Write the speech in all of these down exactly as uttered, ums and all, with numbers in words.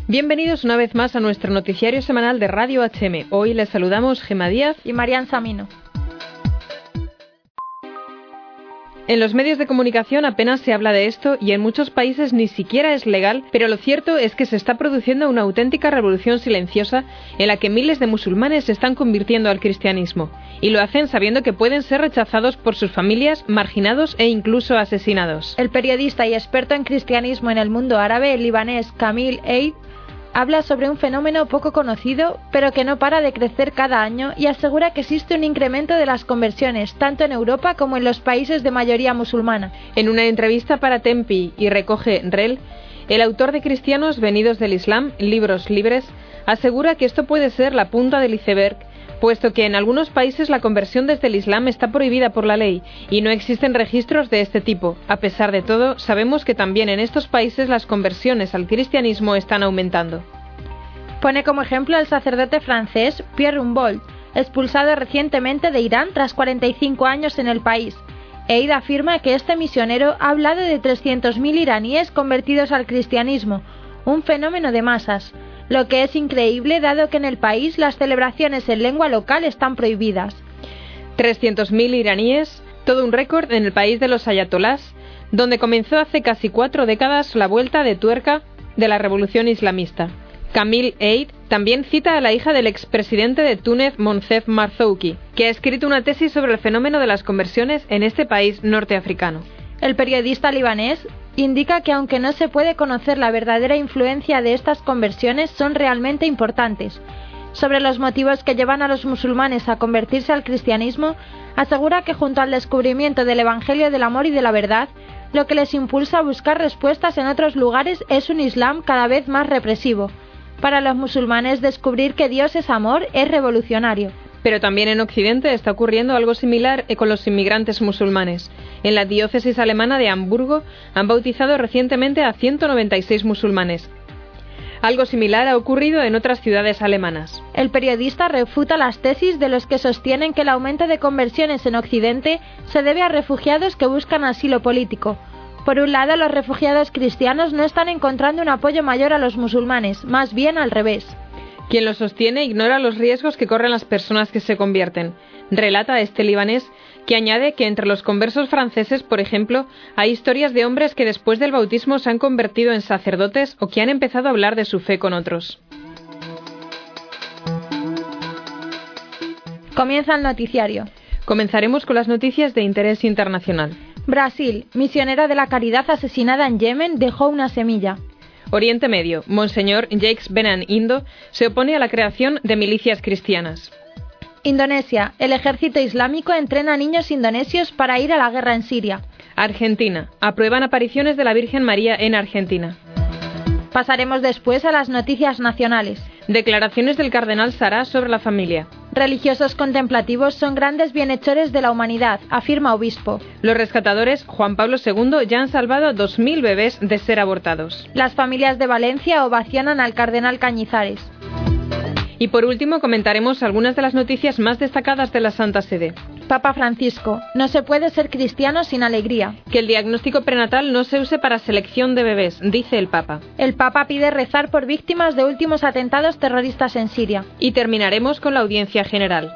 Bienvenidos una vez más a nuestro noticiario semanal de Radio H M. Hoy les saludamos Gemma Díaz y Marian Samino. En los medios de comunicación apenas se habla de esto y en muchos países ni siquiera es legal, pero lo cierto es que se está produciendo una auténtica revolución silenciosa en la que miles de musulmanes se están convirtiendo al cristianismo, y lo hacen sabiendo que pueden ser rechazados por sus familias, marginados e incluso asesinados. El periodista y experto en cristianismo en el mundo árabe, el libanés Kamil Eid, habla sobre un fenómeno poco conocido, pero que no para de crecer cada año, y asegura que existe un incremento de las conversiones, tanto en Europa como en los países de mayoría musulmana. En una entrevista para Tempi y Recoge Rel, el autor de Cristianos venidos del Islam, Libros Libres, asegura que esto puede ser la punta del iceberg, puesto que en algunos países la conversión desde el Islam está prohibida por la ley y no existen registros de este tipo. A pesar de todo, sabemos que también en estos países las conversiones al cristianismo están aumentando. Pone como ejemplo al sacerdote francés Pierre Humboldt, expulsado recientemente de Irán tras cuarenta y cinco años en el país. Eid afirma que este misionero ha hablado de trescientos mil iraníes convertidos al cristianismo, un fenómeno de masas, lo que es increíble dado que en el país las celebraciones en lengua local están prohibidas. trescientos mil iraníes, todo un récord en el país de los ayatolás, donde comenzó hace casi cuatro décadas la vuelta de tuerca de la revolución islamista. Kamil Eid también cita a la hija del expresidente de Túnez, Moncef Marzouki, que ha escrito una tesis sobre el fenómeno de las conversiones en este país norteafricano. El periodista libanés indica que aunque no se puede conocer la verdadera influencia de estas conversiones, son realmente importantes. Sobre los motivos que llevan a los musulmanes a convertirse al cristianismo, asegura que junto al descubrimiento del Evangelio del amor y de la verdad, lo que les impulsa a buscar respuestas en otros lugares es un Islam cada vez más represivo. Para los musulmanes, descubrir que Dios es amor es revolucionario. Pero también en Occidente está ocurriendo algo similar con los inmigrantes musulmanes. En la diócesis alemana de Hamburgo han bautizado recientemente a ciento noventa y seis musulmanes. Algo similar ha ocurrido en otras ciudades alemanas. El periodista refuta las tesis de los que sostienen que el aumento de conversiones en Occidente se debe a refugiados que buscan asilo político. Por un lado, los refugiados cristianos no están encontrando un apoyo mayor a los musulmanes, más bien al revés. Quien lo sostiene ignora los riesgos que corren las personas que se convierten. Relata este libanés, que añade que entre los conversos franceses, por ejemplo, hay historias de hombres que después del bautismo se han convertido en sacerdotes o que han empezado a hablar de su fe con otros. Comienza el noticiario. Comenzaremos con las noticias de interés internacional. Brasil, misionera de la caridad asesinada en Yemen, dejó una semilla. Oriente Medio, Monseñor Jacques Benan Indo se opone a la creación de milicias cristianas. Indonesia, el ejército islámico entrena a niños indonesios para ir a la guerra en Siria. Argentina, aprueban apariciones de la Virgen María en Argentina. Pasaremos después a las noticias nacionales. Declaraciones del cardenal Sará sobre la familia. Religiosos contemplativos son grandes bienhechores de la humanidad, afirma obispo. Los rescatadores Juan Pablo segundo ya han salvado a dos mil bebés de ser abortados. Las familias de Valencia ovacionan al cardenal Cañizares. Y por último comentaremos algunas de las noticias más destacadas de la Santa Sede. Papa Francisco, no se puede ser cristiano sin alegría. Que el diagnóstico prenatal no se use para selección de bebés, dice el Papa. El Papa pide rezar por víctimas de últimos atentados terroristas en Siria. Y terminaremos con la audiencia general.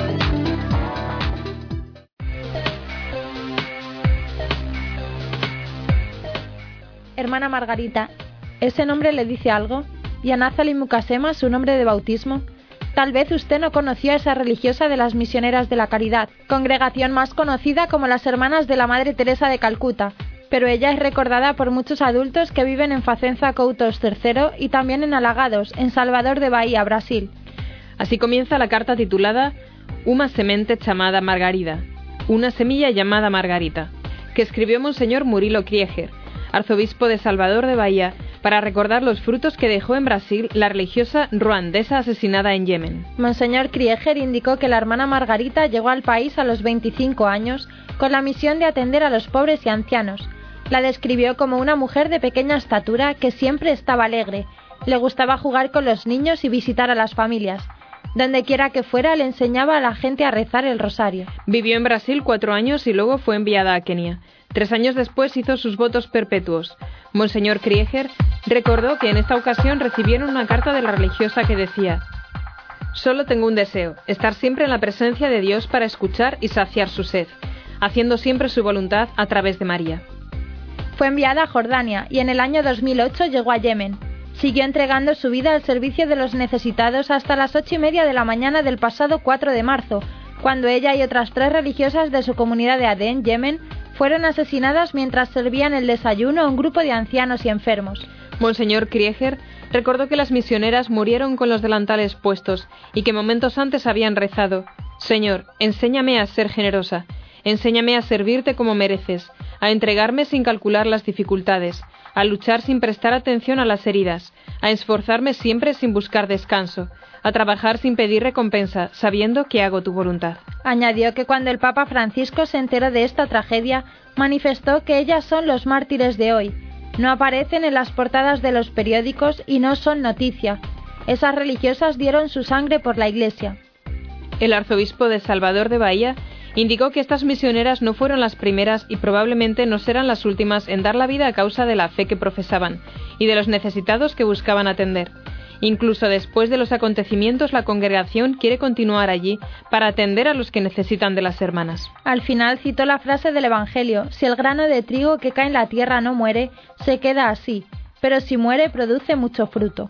Hermana Margarita, ¿ese nombre le dice algo? ¿Y a Nazali Mukasema, su nombre de bautismo? Tal vez usted no conoció a esa religiosa de las Misioneras de la Caridad, congregación más conocida como las Hermanas de la Madre Teresa de Calcuta, pero ella es recordada por muchos adultos que viven en Facenza Coutos tercero y también en Alagados, en Salvador de Bahía, Brasil. Así comienza la carta titulada Uma semente chamada Margarida, una semilla llamada Margarita, que escribió Monseñor Murilo Krieger, arzobispo de Salvador de Bahía, para recordar los frutos que dejó en Brasil la religiosa ruandesa asesinada en Yemen. Monseñor Krieger indicó que la hermana Margarita llegó al país a los veinticinco años con la misión de atender a los pobres y ancianos. La describió como una mujer de pequeña estatura que siempre estaba alegre, le gustaba jugar con los niños y visitar a las familias. Donde quiera que fuera le enseñaba a la gente a rezar el rosario. Vivió en Brasil cuatro años y luego fue enviada a Kenia. Tres años después hizo sus votos perpetuos. Monseñor Krieger recordó que en esta ocasión recibieron una carta de la religiosa que decía: «Solo tengo un deseo, estar siempre en la presencia de Dios para escuchar y saciar su sed, haciendo siempre su voluntad a través de María». Fue enviada a Jordania y en el año dos mil ocho llegó a Yemen. Siguió entregando su vida al servicio de los necesitados hasta las ocho y media de la mañana del pasado cuatro de marzo, cuando ella y otras tres religiosas de su comunidad de Adén, Yemen, fueron asesinadas mientras servían el desayuno a un grupo de ancianos y enfermos. Monseñor Krieger recordó que las misioneras murieron con los delantales puestos y que momentos antes habían rezado: «Señor, enséñame a ser generosa, enséñame a servirte como mereces, a entregarme sin calcular las dificultades, a luchar sin prestar atención a las heridas, a esforzarme siempre sin buscar descanso, a trabajar sin pedir recompensa, sabiendo que hago tu voluntad». Añadió que cuando el Papa Francisco se enteró de esta tragedia, manifestó que ellas son los mártires de hoy. No aparecen en las portadas de los periódicos y no son noticia. Esas religiosas dieron su sangre por la Iglesia. El arzobispo de Salvador de Bahía indicó que estas misioneras no fueron las primeras y probablemente no serán las últimas en dar la vida a causa de la fe que profesaban y de los necesitados que buscaban atender. Incluso después de los acontecimientos, la congregación quiere continuar allí para atender a los que necesitan de las hermanas. Al final citó la frase del Evangelio: «Si el grano de trigo que cae en la tierra no muere, se queda así, pero si muere produce mucho fruto».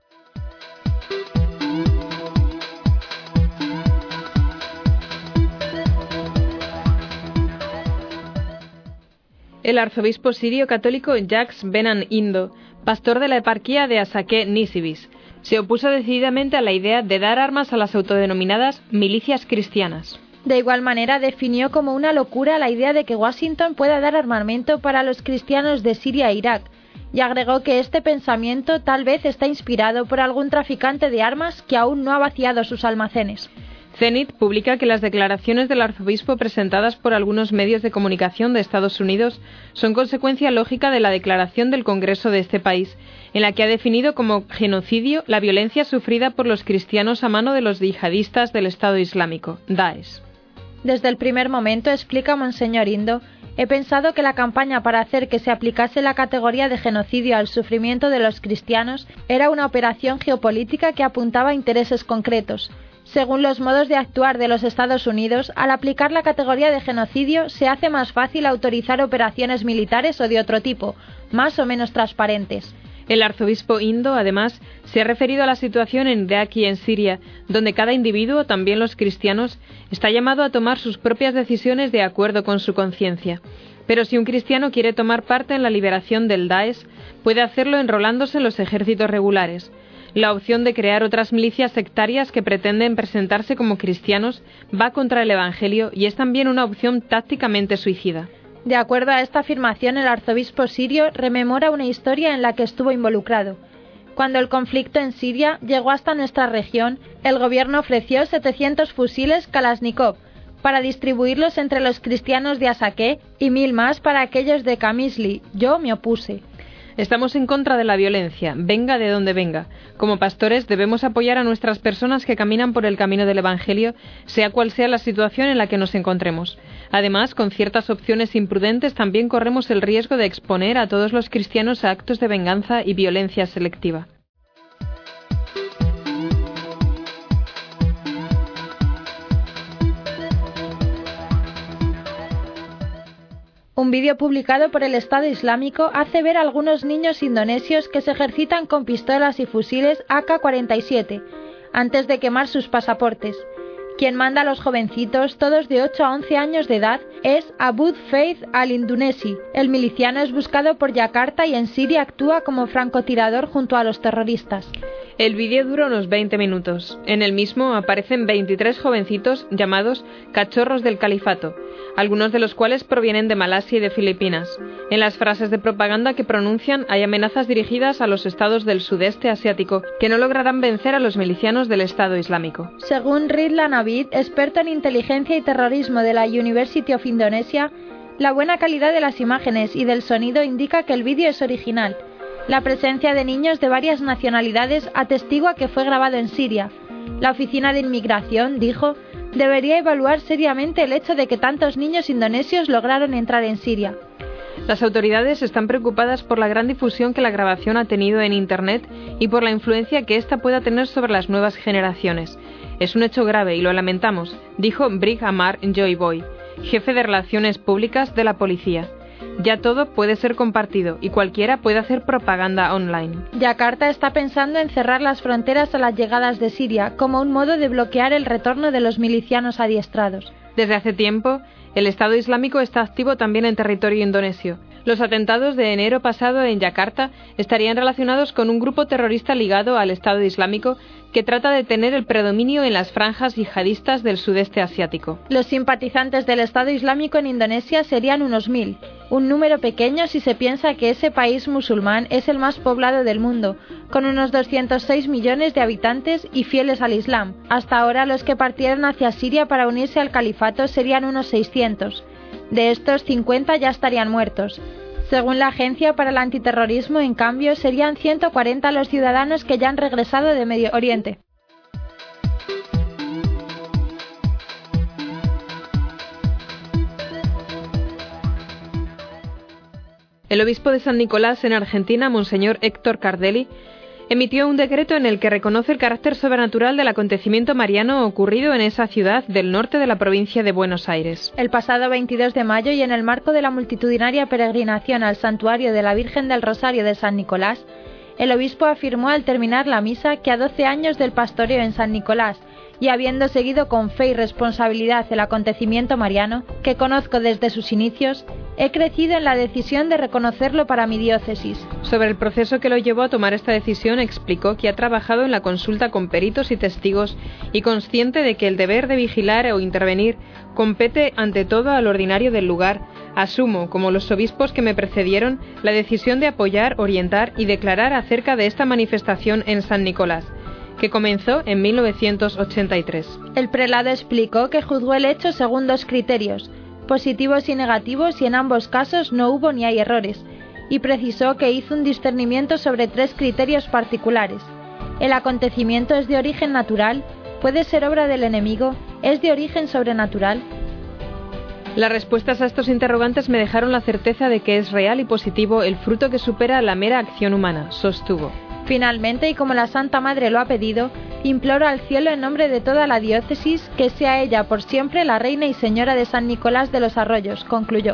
El arzobispo sirio católico Jacques Benan Indo, pastor de la eparquía de Asaké Nisibis, se opuso decididamente a la idea de dar armas a las autodenominadas milicias cristianas. De igual manera, definió como una locura la idea de que Washington pueda dar armamento para los cristianos de Siria e Irak, y agregó que este pensamiento tal vez está inspirado por algún traficante de armas que aún no ha vaciado sus almacenes. Zenit publica que las declaraciones del arzobispo presentadas por algunos medios de comunicación de Estados Unidos son consecuencia lógica de la declaración del Congreso de este país, en la que ha definido como genocidio la violencia sufrida por los cristianos a mano de los yihadistas del Estado Islámico, Daesh. Desde el primer momento, explica Monseñor Indo, he pensado que la campaña para hacer que se aplicase la categoría de genocidio al sufrimiento de los cristianos era una operación geopolítica que apuntaba a intereses concretos. Según los modos de actuar de los Estados Unidos, al aplicar la categoría de genocidio se hace más fácil autorizar operaciones militares o de otro tipo, más o menos transparentes. El arzobispo Indo, además, se ha referido a la situación en Irak y en Siria, donde cada individuo, también los cristianos, está llamado a tomar sus propias decisiones de acuerdo con su conciencia. Pero si un cristiano quiere tomar parte en la liberación del Daesh, puede hacerlo enrolándose en los ejércitos regulares. La opción de crear otras milicias sectarias que pretenden presentarse como cristianos va contra el Evangelio y es también una opción tácticamente suicida. De acuerdo a esta afirmación, el arzobispo sirio rememora una historia en la que estuvo involucrado. Cuando el conflicto en Siria llegó hasta nuestra región, el gobierno ofreció setecientos fusiles Kalashnikov para distribuirlos entre los cristianos de Asaké y mil más para aquellos de Qamishli. Yo me opuse. Estamos en contra de la violencia, venga de donde venga. Como pastores debemos apoyar a nuestras personas que caminan por el camino del Evangelio, sea cual sea la situación en la que nos encontremos. Además, con ciertas opciones imprudentes también corremos el riesgo de exponer a todos los cristianos a actos de venganza y violencia selectiva. Un vídeo publicado por el Estado Islámico hace ver a algunos niños indonesios que se ejercitan con pistolas y fusiles A K cuarenta y siete, antes de quemar sus pasaportes. Quien manda a los jovencitos, todos de ocho a once años de edad, es Abud Faith al-Indunesi. El miliciano es buscado por Yakarta y en Siria actúa como francotirador junto a los terroristas. El vídeo dura unos veinte minutos. En el mismo aparecen veintitrés jovencitos llamados cachorros del califato, algunos de los cuales provienen de Malasia y de Filipinas. En las frases de propaganda que pronuncian hay amenazas dirigidas a los estados del sudeste asiático que no lograrán vencer a los milicianos del Estado Islámico. Según Ridlan Abid, experto en inteligencia y terrorismo de la University of Indonesia, la buena calidad de las imágenes y del sonido indica que el vídeo es original. La presencia de niños de varias nacionalidades atestigua que fue grabado en Siria. La Oficina de Inmigración dijo: debería evaluar seriamente el hecho de que tantos niños indonesios lograron entrar en Siria. Las autoridades están preocupadas por la gran difusión que la grabación ha tenido en Internet y por la influencia que ésta pueda tener sobre las nuevas generaciones. Es un hecho grave y lo lamentamos, dijo Brig Amar Joyboy, jefe de Relaciones Públicas de la policía. Ya todo puede ser compartido y cualquiera puede hacer propaganda online. Yakarta está pensando en cerrar las fronteras a las llegadas de Siria como un modo de bloquear el retorno de los milicianos adiestrados. Desde hace tiempo, el Estado Islámico está activo también en territorio indonesio. Los atentados de enero pasado en Yakarta estarían relacionados con un grupo terrorista ligado al Estado Islámico que trata de tener el predominio en las franjas yihadistas del sudeste asiático. Los simpatizantes del Estado Islámico en Indonesia serían unos mil, un número pequeño si se piensa que ese país musulmán es el más poblado del mundo, con unos doscientos seis millones de habitantes y fieles al Islam. Hasta ahora los que partieron hacia Siria para unirse al califato serían unos seiscientos. De estos, cincuenta ya estarían muertos. Según la Agencia para el Antiterrorismo, en cambio, serían ciento cuarenta los ciudadanos que ya han regresado de Medio Oriente. El obispo de San Nicolás en Argentina, Monseñor Héctor Cardelli, emitió un decreto en el que reconoce el carácter sobrenatural del acontecimiento mariano ocurrido en esa ciudad del norte de la provincia de Buenos Aires. El pasado veintidós de mayo, y en el marco de la multitudinaria peregrinación al santuario de la Virgen del Rosario de San Nicolás, el obispo afirmó al terminar la misa que a doce años del pastoreo en San Nicolás, y habiendo seguido con fe y responsabilidad el acontecimiento mariano, que conozco desde sus inicios, he crecido en la decisión de reconocerlo para mi diócesis. Sobre el proceso que lo llevó a tomar esta decisión, explicó que ha trabajado en la consulta con peritos y testigos y consciente de que el deber de vigilar o intervenir compete ante todo al ordinario del lugar, asumo, como los obispos que me precedieron, la decisión de apoyar, orientar y declarar acerca de esta manifestación en San Nicolás, que comenzó en mil novecientos ochenta y tres. El prelado explicó que juzgó el hecho según dos criterios, positivos y negativos, y en ambos casos no hubo ni hay errores, y precisó que hizo un discernimiento sobre tres criterios particulares. El acontecimiento es de origen natural, puede ser obra del enemigo, es de origen sobrenatural. Las respuestas a estos interrogantes me dejaron la certeza de que es real y positivo el fruto que supera la mera acción humana, sostuvo. Finalmente, y como la Santa Madre lo ha pedido, imploro al cielo en nombre de toda la diócesis que sea ella por siempre la reina y señora de San Nicolás de los Arroyos, concluyó.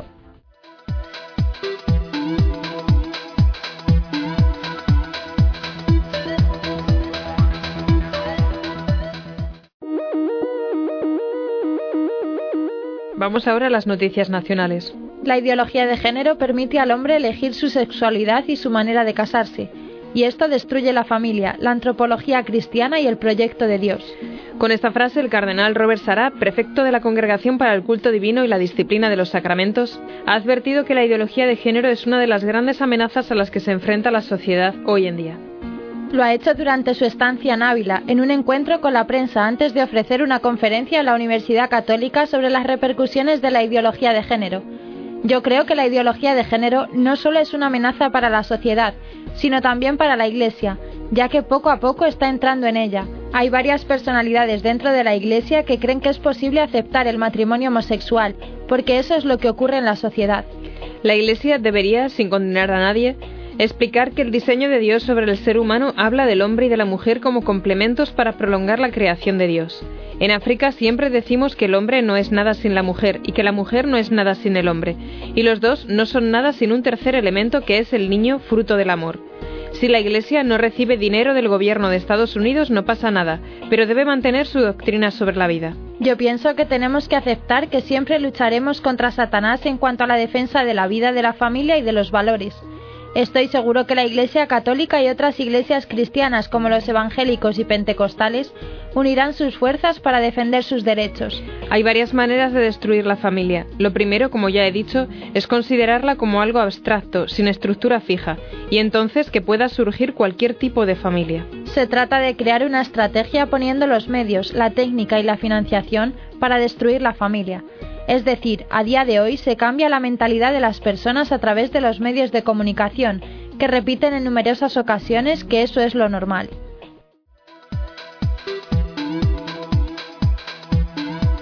Vamos ahora a las noticias nacionales. La ideología de género permite al hombre elegir su sexualidad y su manera de casarse, y esto destruye la familia, la antropología cristiana y el proyecto de Dios. Con esta frase, el cardenal Robert Sarah, prefecto de la Congregación para el Culto Divino y la Disciplina de los Sacramentos, ha advertido que la ideología de género es una de las grandes amenazas a las que se enfrenta la sociedad hoy en día. Lo ha hecho durante su estancia en Ávila, en un encuentro con la prensa antes de ofrecer una conferencia en la Universidad Católica sobre las repercusiones de la ideología de género. Yo creo que la ideología de género no solo es una amenaza para la sociedad, sino también para la Iglesia, ya que poco a poco está entrando en ella. Hay varias personalidades dentro de la Iglesia que creen que es posible aceptar el matrimonio homosexual, porque eso es lo que ocurre en la sociedad. La Iglesia debería, sin condenar a nadie, explicar que el diseño de Dios sobre el ser humano habla del hombre y de la mujer como complementos para prolongar la creación de Dios. En África siempre decimos que el hombre no es nada sin la mujer y que la mujer no es nada sin el hombre, y los dos no son nada sin un tercer elemento que es el niño, fruto del amor. Si la Iglesia no recibe dinero del gobierno de Estados Unidos no pasa nada, pero debe mantener su doctrina sobre la vida. Yo pienso que tenemos que aceptar que siempre lucharemos contra Satanás en cuanto a la defensa de la vida, de la familia y de los valores. Estoy seguro que la Iglesia Católica y otras iglesias cristianas como los evangélicos y pentecostales unirán sus fuerzas para defender sus derechos. Hay varias maneras de destruir la familia. Lo primero, como ya he dicho, es considerarla como algo abstracto, sin estructura fija, y entonces que pueda surgir cualquier tipo de familia. Se trata de crear una estrategia poniendo los medios, la técnica y la financiación para destruir la familia. Es decir, a día de hoy se cambia la mentalidad de las personas a través de los medios de comunicación, que repiten en numerosas ocasiones que eso es lo normal.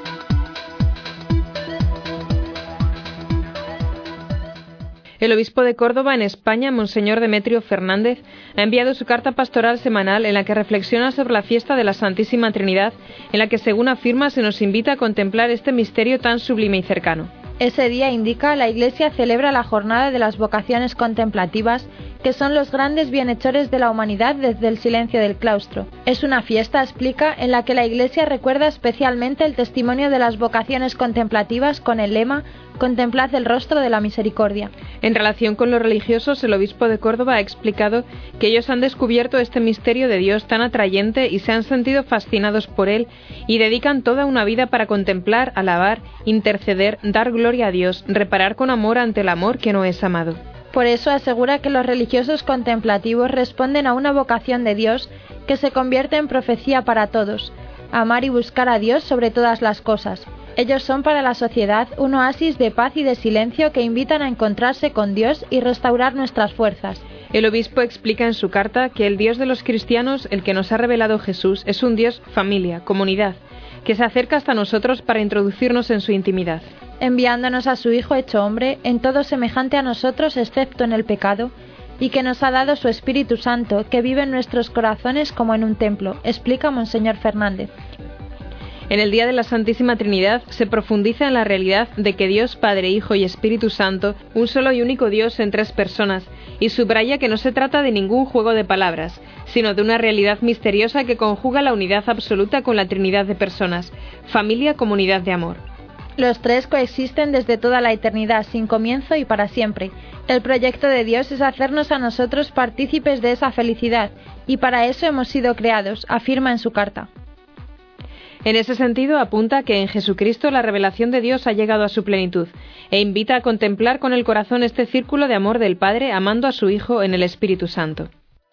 El obispo de Córdoba en España, Monseñor Demetrio Fernández, ha enviado su carta pastoral semanal en la que reflexiona sobre la fiesta de la Santísima Trinidad, en la que, según afirma, se nos invita a contemplar este misterio tan sublime y cercano. Ese día, indica, la Iglesia celebra la jornada de las vocaciones contemplativas, que son los grandes bienhechores de la humanidad desde el silencio del claustro. Es una fiesta, explica, en la que la Iglesia recuerda especialmente el testimonio de las vocaciones contemplativas con el lema «Contemplad el rostro de la misericordia». En relación con los religiosos, el obispo de Córdoba ha explicado que ellos han descubierto este misterio de Dios tan atrayente y se han sentido fascinados por él y dedican toda una vida para contemplar, alabar, interceder, dar gloria a Dios, reparar con amor ante el amor que no es amado. Por eso asegura que los religiosos contemplativos responden a una vocación de Dios que se convierte en profecía para todos: amar y buscar a Dios sobre todas las cosas. Ellos son para la sociedad un oasis de paz y de silencio que invitan a encontrarse con Dios y restaurar nuestras fuerzas. El obispo explica en su carta que el Dios de los cristianos, el que nos ha revelado Jesús, es un Dios familia, comunidad, que se acerca hasta nosotros para introducirnos en su intimidad. Enviándonos a su Hijo hecho hombre, en todo semejante a nosotros excepto en el pecado, y que nos ha dado su Espíritu Santo, que vive en nuestros corazones como en un templo, explica Monseñor Fernández. En el Día de la Santísima Trinidad se profundiza en la realidad de que Dios Padre, Hijo y Espíritu Santo, un solo y único Dios en tres personas, y subraya que no se trata de ningún juego de palabras, sino de una realidad misteriosa que conjuga la unidad absoluta con la Trinidad de personas, familia, comunidad de amor. Los tres coexisten desde toda la eternidad, sin comienzo y para siempre. El proyecto de Dios es hacernos a nosotros partícipes de esa felicidad, y para eso hemos sido creados, afirma en su carta. En ese sentido, apunta que en Jesucristo la revelación de Dios ha llegado a su plenitud, e invita a contemplar con el corazón este círculo de amor del Padre amando a su Hijo en el Espíritu Santo.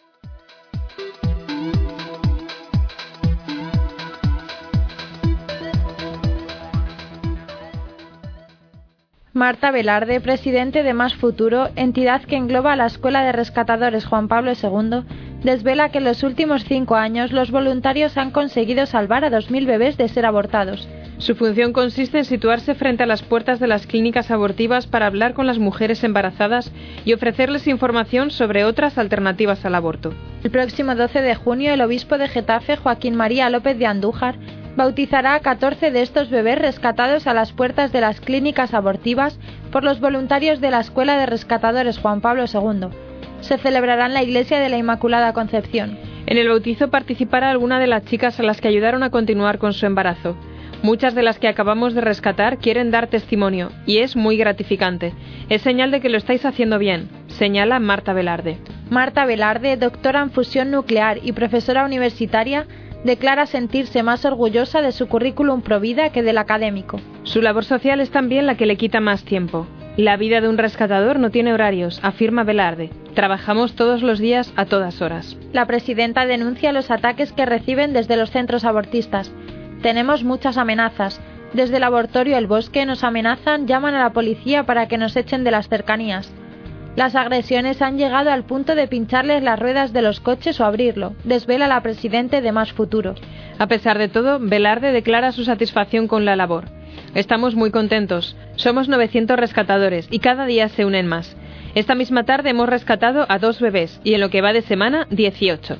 Marta Velarde, presidente de Más Futuro, entidad que engloba a la Escuela de Rescatadores Juan Pablo segundo, desvela que en los últimos cinco años los voluntarios han conseguido salvar a dos mil bebés de ser abortados. Su función consiste en situarse frente a las puertas de las clínicas abortivas para hablar con las mujeres embarazadas y ofrecerles información sobre otras alternativas al aborto. El próximo doce de junio, el obispo de Getafe, Joaquín María López de Andújar, bautizará a catorce de estos bebés rescatados a las puertas de las clínicas abortivas por los voluntarios de la Escuela de Rescatadores Juan Pablo segundo. Se celebrará en la Iglesia de la Inmaculada Concepción. En el bautizo participará alguna de las chicas a las que ayudaron a continuar con su embarazo. Muchas de las que acabamos de rescatar quieren dar testimonio, y es muy gratificante. Es señal de que lo estáis haciendo bien, señala Marta Velarde. Marta Velarde, doctora en fusión nuclear y profesora universitaria, declara sentirse más orgullosa de su currículum provida que del académico. Su labor social es también la que le quita más tiempo. La vida de un rescatador no tiene horarios, afirma Velarde. Trabajamos todos los días a todas horas. La presidenta denuncia los ataques que reciben desde los centros abortistas. Tenemos muchas amenazas. Desde el abortorio El Bosque nos amenazan, llaman a la policía para que nos echen de las cercanías. Las agresiones han llegado al punto de pincharles las ruedas de los coches o abrirlo, desvela la presidenta de Más Futuro. A pesar de todo, Velarde declara su satisfacción con la labor. Estamos muy contentos. Somos novecientos rescatadores y cada día se unen más. Esta misma tarde hemos rescatado a dos bebés y en lo que va de semana, dieciocho.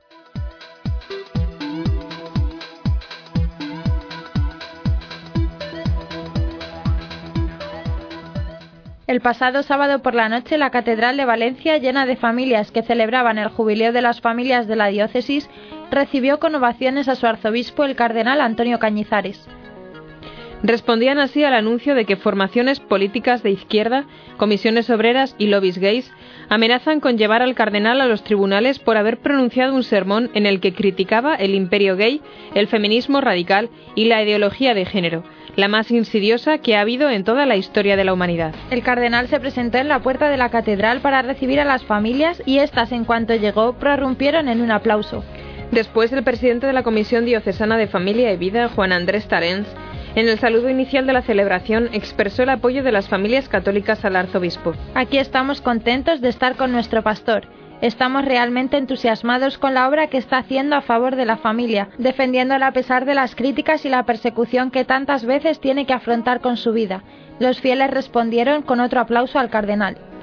El pasado sábado por la noche, la Catedral de Valencia, llena de familias que celebraban el jubileo de las familias de la diócesis, recibió con ovaciones a su arzobispo, el cardenal Antonio Cañizares. Respondían así al anuncio de que formaciones políticas de izquierda, comisiones obreras y lobbies gays amenazan con llevar al cardenal a los tribunales por haber pronunciado un sermón en el que criticaba el imperio gay, el feminismo radical y la ideología de género, la más insidiosa que ha habido en toda la historia de la humanidad. El cardenal se presentó en la puerta de la catedral para recibir a las familias y éstas, en cuanto llegó, prorrumpieron en un aplauso. Después, el presidente de la Comisión Diocesana de Familia y Vida, Juan Andrés Tarens, en el saludo inicial de la celebración, expresó el apoyo de las familias católicas al arzobispo. Aquí estamos contentos de estar con nuestro pastor. Estamos realmente entusiasmados con la obra que está haciendo a favor de la familia, defendiéndola a pesar de las críticas y la persecución que tantas veces tiene que afrontar con su vida. Los fieles respondieron con otro aplauso al cardenal.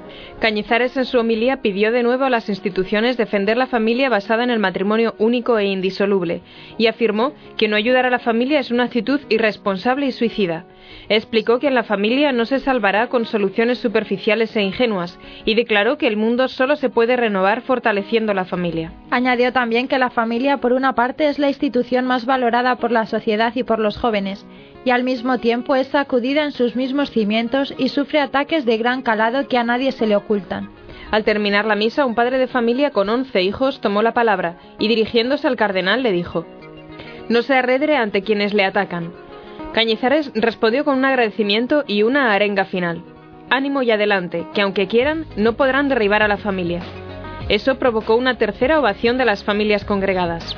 Cañizares en su homilía pidió de nuevo a las instituciones defender la familia basada en el matrimonio único e indisoluble y afirmó que no ayudar a la familia es una actitud irresponsable y suicida. Explicó que en la familia no se salvará con soluciones superficiales e ingenuas y declaró que el mundo solo se puede renovar fortaleciendo la familia. Añadió también que la familia, por una parte, es la institución más valorada por la sociedad y por los jóvenes, y al mismo tiempo es sacudida en sus mismos cimientos y sufre ataques de gran calado que a nadie se le ocultan. Al terminar la misa, un padre de familia con once hijos tomó la palabra y dirigiéndose al cardenal le dijo: «No se arredre ante quienes le atacan». Cañizares respondió con un agradecimiento y una arenga final: «Ánimo y adelante, que aunque quieran, no podrán derribar a la familia». Eso provocó una tercera ovación de las familias congregadas.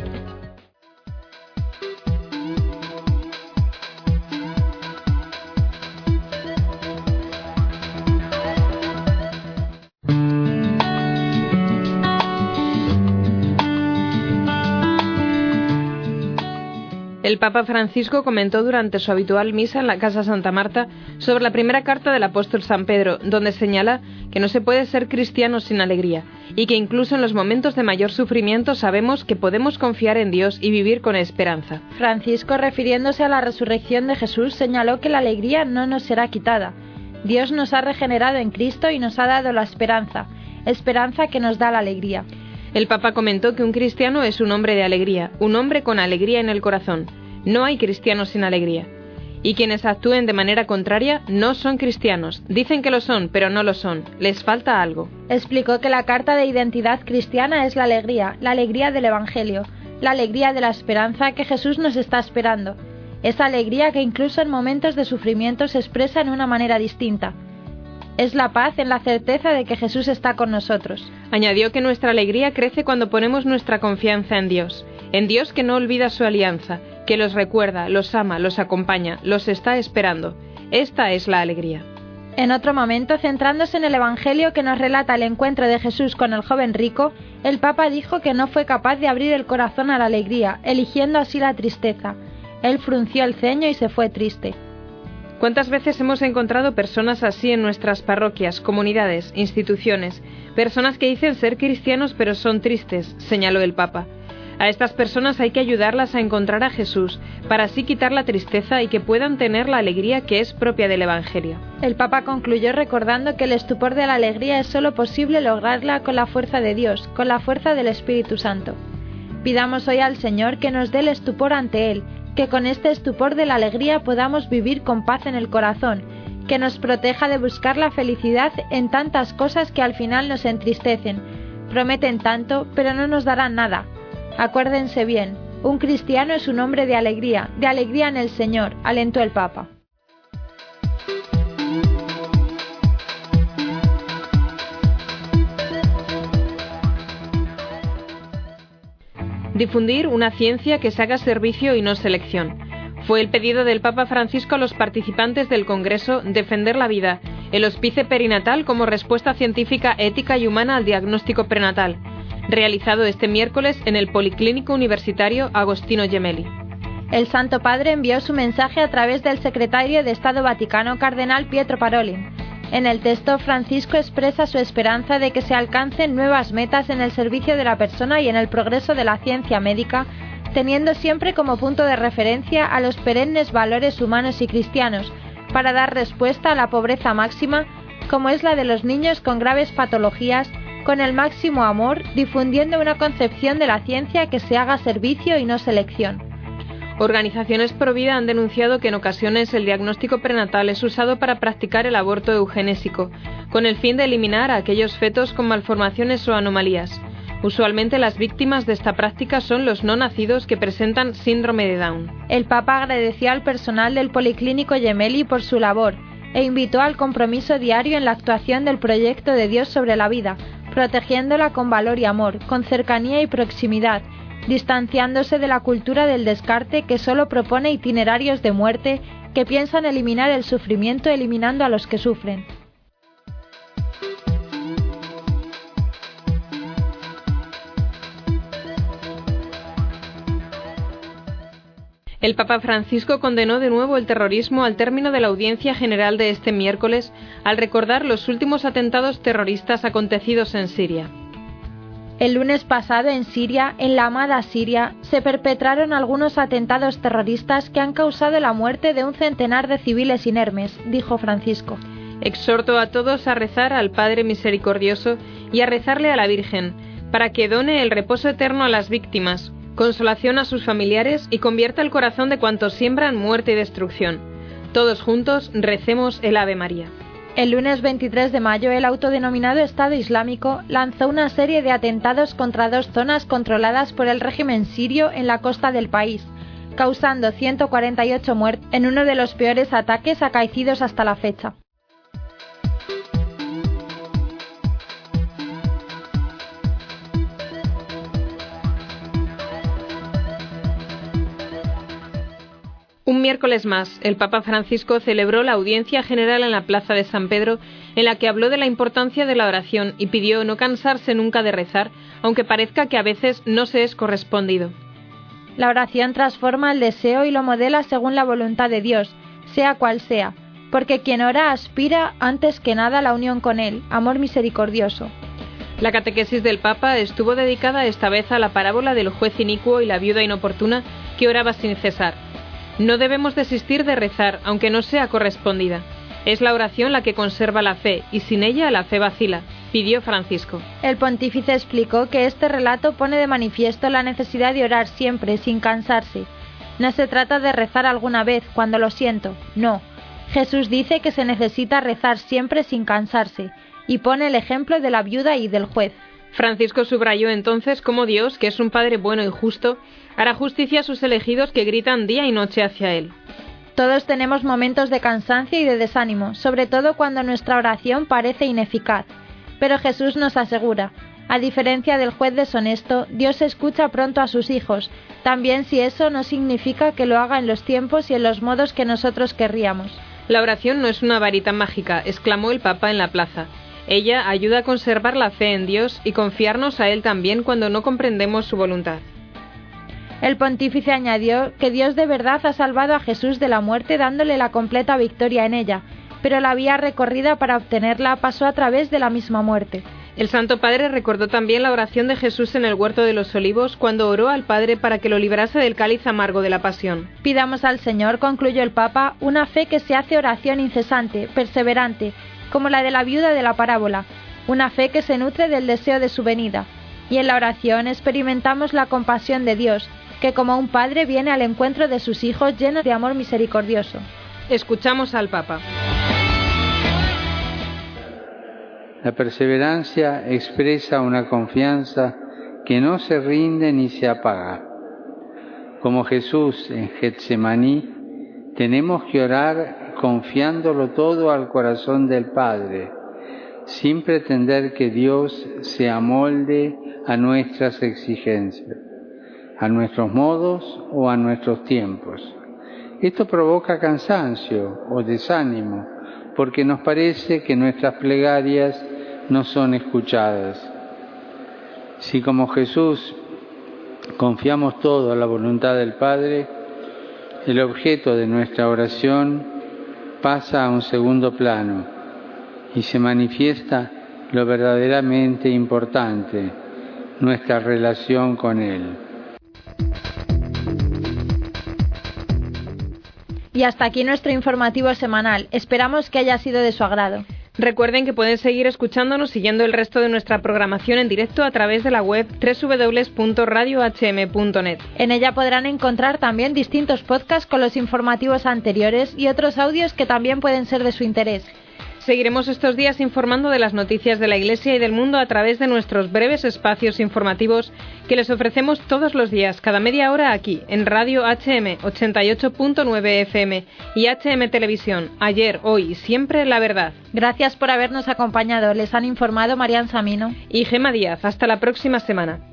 El Papa Francisco comentó durante su habitual misa en la Casa Santa Marta sobre la primera carta del apóstol San Pedro, donde señala que no se puede ser cristiano sin alegría, y que incluso en los momentos de mayor sufrimiento sabemos que podemos confiar en Dios y vivir con esperanza. Francisco, refiriéndose a la resurrección de Jesús, señaló que la alegría no nos será quitada. Dios nos ha regenerado en Cristo y nos ha dado la esperanza, esperanza que nos da la alegría. El Papa comentó que un cristiano es un hombre de alegría, un hombre con alegría en el corazón. No hay cristianos sin alegría. Y quienes actúen de manera contraria no son cristianos. Dicen que lo son, pero no lo son. Les falta algo. Explicó que la carta de identidad cristiana es la alegría, la alegría del Evangelio, la alegría de la esperanza que Jesús nos está esperando. Esa alegría que incluso en momentos de sufrimiento se expresa en una manera distinta. Es la paz en la certeza de que Jesús está con nosotros. Añadió que nuestra alegría crece cuando ponemos nuestra confianza en Dios, en Dios que no olvida su alianza, que los recuerda, los ama, los acompaña, los está esperando. Esta es la alegría. En otro momento, centrándose en el Evangelio que nos relata el encuentro de Jesús con el joven rico, el Papa dijo que no fue capaz de abrir el corazón a la alegría, eligiendo así la tristeza. Él frunció el ceño y se fue triste. ¿Cuántas veces hemos encontrado personas así en nuestras parroquias, comunidades, instituciones? Personas que dicen ser cristianos pero son tristes, señaló el Papa. A estas personas hay que ayudarlas a encontrar a Jesús, para así quitar la tristeza y que puedan tener la alegría que es propia del Evangelio. El Papa concluyó recordando que el estupor de la alegría es solo posible lograrla con la fuerza de Dios, con la fuerza del Espíritu Santo. Pidamos hoy al Señor que nos dé el estupor ante Él, que con este estupor de la alegría podamos vivir con paz en el corazón, que nos proteja de buscar la felicidad en tantas cosas que al final nos entristecen. Prometen tanto, pero no nos darán nada. Acuérdense bien, un cristiano es un hombre de alegría, de alegría en el Señor, alentó el Papa. Difundir una ciencia que se haga servicio y no selección. Fue el pedido del Papa Francisco a los participantes del Congreso Defender la vida, el hospice perinatal como respuesta científica, ética y humana al diagnóstico prenatal, realizado este miércoles en el Policlínico Universitario Agostino Gemelli. El Santo Padre envió su mensaje a través del secretario de Estado Vaticano, Cardenal Pietro Parolin. En el texto, Francisco expresa su esperanza de que se alcancen nuevas metas en el servicio de la persona y en el progreso de la ciencia médica, teniendo siempre como punto de referencia a los perennes valores humanos y cristianos, para dar respuesta a la pobreza máxima, como es la de los niños con graves patologías, con el máximo amor, difundiendo una concepción de la ciencia que se haga servicio y no selección. Organizaciones pro vida han denunciado que en ocasiones el diagnóstico prenatal es usado para practicar el aborto eugenésico, con el fin de eliminar a aquellos fetos con malformaciones o anomalías. Usualmente las víctimas de esta práctica son los no nacidos que presentan síndrome de Down. El Papa agradeció al personal del Policlínico Gemelli por su labor e invitó al compromiso diario en la actuación del proyecto de Dios sobre la vida, protegiéndola con valor y amor, con cercanía y proximidad, distanciándose de la cultura del descarte que solo propone itinerarios de muerte que piensan eliminar el sufrimiento eliminando a los que sufren. El Papa Francisco condenó de nuevo el terrorismo al término de la audiencia general de este miércoles, al recordar los últimos atentados terroristas acontecidos en Siria. El lunes pasado en Siria, en la amada Siria, se perpetraron algunos atentados terroristas que han causado la muerte de un centenar de civiles inermes, dijo Francisco. Exhorto a todos a rezar al Padre Misericordioso y a rezarle a la Virgen, para que done el reposo eterno a las víctimas, consolación a sus familiares y convierta el corazón de cuantos siembran muerte y destrucción. Todos juntos recemos el Ave María. El lunes veintitrés de mayo, el autodenominado Estado Islámico lanzó una serie de atentados contra dos zonas controladas por el régimen sirio en la costa del país, causando ciento cuarenta y ocho muertos en uno de los peores ataques acaecidos hasta la fecha. Un miércoles más, el Papa Francisco celebró la audiencia general en la Plaza de San Pedro, en la que habló de la importancia de la oración y pidió no cansarse nunca de rezar, aunque parezca que a veces no se es correspondido. La oración transforma el deseo y lo modela según la voluntad de Dios, sea cual sea, porque quien ora aspira antes que nada a la unión con Él, amor misericordioso. La catequesis del Papa estuvo dedicada esta vez a la parábola del juez inicuo y la viuda inoportuna que oraba sin cesar. No debemos desistir de rezar, aunque no sea correspondida. Es la oración la que conserva la fe, y sin ella la fe vacila, pidió Francisco. El pontífice explicó que este relato pone de manifiesto la necesidad de orar siempre, sin cansarse. No se trata de rezar alguna vez, cuando lo siento, no. Jesús dice que se necesita rezar siempre sin cansarse, y pone el ejemplo de la viuda y del juez. Francisco subrayó entonces cómo Dios, que es un Padre bueno y justo, hará justicia a sus elegidos que gritan día y noche hacia Él. Todos tenemos momentos de cansancio y de desánimo, sobre todo cuando nuestra oración parece ineficaz. Pero Jesús nos asegura, a diferencia del juez deshonesto, Dios escucha pronto a sus hijos, también si eso no significa que lo haga en los tiempos y en los modos que nosotros querríamos. La oración no es una varita mágica, exclamó el Papa en la plaza. Ella ayuda a conservar la fe en Dios y confiarnos a Él también cuando no comprendemos su voluntad. El pontífice añadió que Dios de verdad ha salvado a Jesús de la muerte dándole la completa victoria en ella, pero la vía recorrida para obtenerla pasó a través de la misma muerte. El Santo Padre recordó también la oración de Jesús en el Huerto de los Olivos cuando oró al Padre para que lo librase del cáliz amargo de la pasión. Pidamos al Señor, concluyó el Papa, una fe que se hace oración incesante, perseverante, como la de la viuda de la parábola, una fe que se nutre del deseo de su venida. Y en la oración experimentamos la compasión de Dios, que como un padre viene al encuentro de sus hijos llenos de amor misericordioso. Escuchamos al Papa. La perseverancia expresa una confianza que no se rinde ni se apaga. Como Jesús en Getsemaní, tenemos que orar confiándolo todo al corazón del Padre, sin pretender que Dios se amolde a nuestras exigencias, a nuestros modos o a nuestros tiempos. Esto provoca cansancio o desánimo, porque nos parece que nuestras plegarias no son escuchadas. Si como Jesús confiamos todo a la voluntad del Padre, el objeto de nuestra oración pasa a un segundo plano y se manifiesta lo verdaderamente importante, nuestra relación con Él. Y hasta aquí nuestro informativo semanal. Esperamos que haya sido de su agrado. Recuerden que pueden seguir escuchándonos siguiendo el resto de nuestra programación en directo a través de la web doble u doble u doble u punto radio hache eme punto net. En ella podrán encontrar también distintos podcasts con los informativos anteriores y otros audios que también pueden ser de su interés. Seguiremos estos días informando de las noticias de la Iglesia y del mundo a través de nuestros breves espacios informativos que les ofrecemos todos los días, cada media hora aquí, en Radio H M ochenta y ocho punto nueve F M y H M Televisión. Ayer, hoy y siempre la verdad. Gracias por habernos acompañado. Les han informado Marian Samino y Gema Díaz. Hasta la próxima semana.